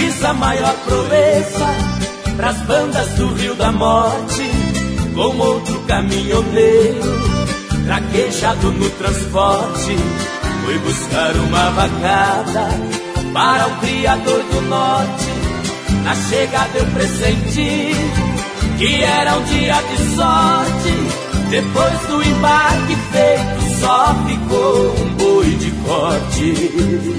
fiz a maior proeza pras bandas do Rio da Morte, com outro caminhoneiro traquejado no transporte. Fui buscar uma vacada para o criador do norte. Na chegada eu pressenti que era um dia de sorte. Depois do embarque feito, só ficou um boi de corte.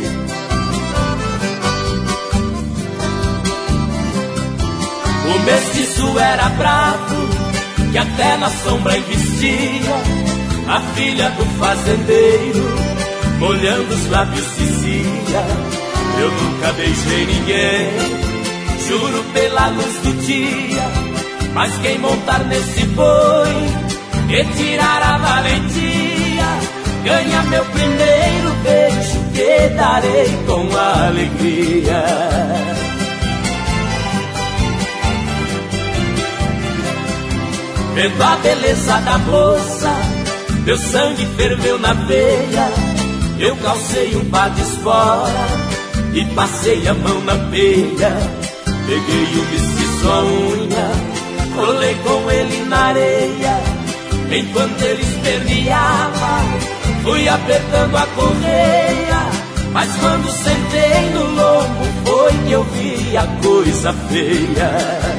O mestiço era bravo, que até na sombra investia. A filha do fazendeiro, molhando os lábios, dizia: eu nunca beijei ninguém, juro pela luz do dia. Mas quem montar nesse boi e tirar a valentia, ganha meu primeiro beijo, que darei com alegria. Vendo a beleza da moça, meu sangue ferveu na veia. Eu calcei um par de espora e passei a mão na peia. Peguei o mestiço à unha, rolei com ele na areia. Enquanto ele esperneava, fui apertando a correia. Mas quando sentei no lombo, foi que eu vi a coisa feia.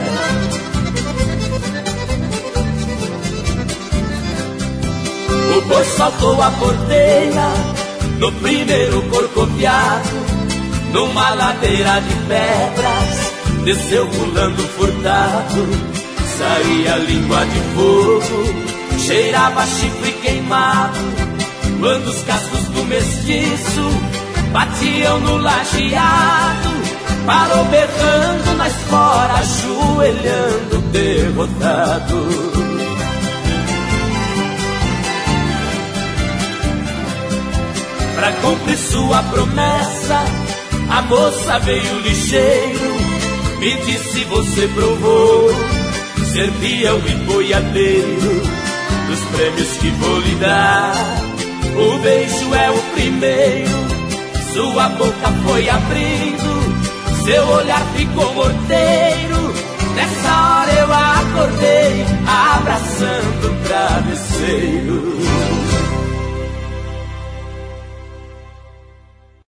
O boi saltou a porteira no primeiro corcoviado, numa ladeira de pedras, desceu pulando furtado. Saía língua de fogo, cheirava chifre queimado, quando os cascos do mestiço batiam no lajeado. Parou berrando na espora, ajoelhando derrotado. Pra cumprir sua promessa, a moça veio ligeiro, me disse: você provou ser peão e boiadeiro. Dos prêmios que vou lhe dar, o beijo é o primeiro. Sua boca foi abrindo, seu olhar ficou morteiro. Nessa hora eu acordei, abraçando o travesseiro.